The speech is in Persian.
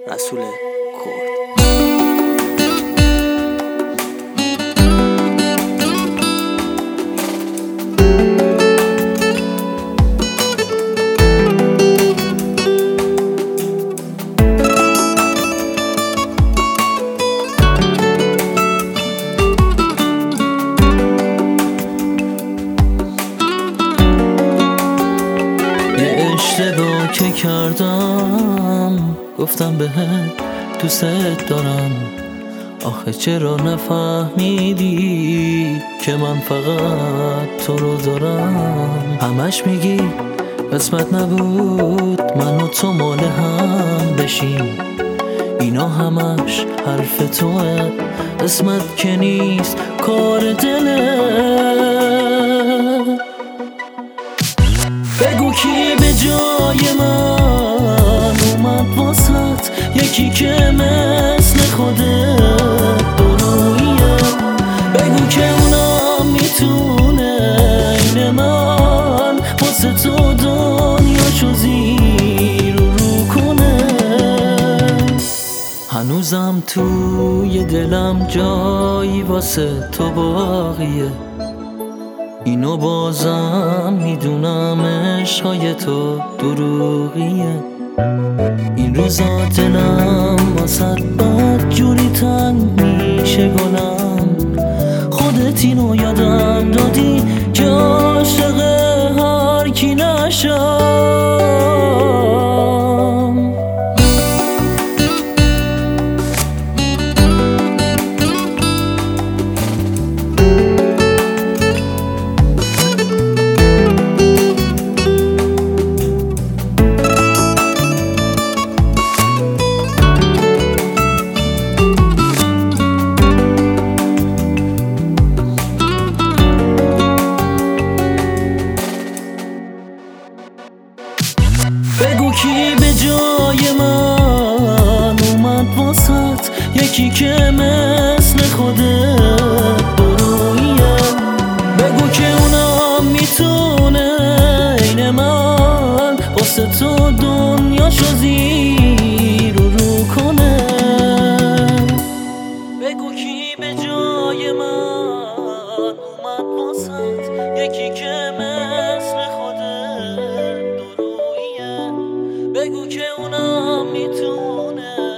رسول کرد. اشتباه که کردم گفتم بهت دوست دارم، آخه چرا نفهمیدی که من فقط تو رو دارم. همش میگی قسمت نبود من و تو مال هم بشیم، اینا همش حرف توه، قسمت که نیست کار دله. بگو کی به جای من اومد واسط، یکی که مثل خودت درویه. بگو که اونا میتونه این من واسه تو دنیاشو زیر رو کنه. هنوزم توی دلم جایی واسه تو باقیه، اینو بازم میدونم عشقای تو دروغیه. این روزا دلم واسه بد جوری تنگ میشه گلم، خودت اینو یادم دادی که عاشق هر کی نشم. بگو کی به جای من اومد واسط، یکی که مثل خودت درویه. بگو که اونا میتونه این من واسه تو دنیاشو زیر رو کنه. بگو کی به جای من اومد واسط، یکی که مثل خودت. بگو که اونا میتونه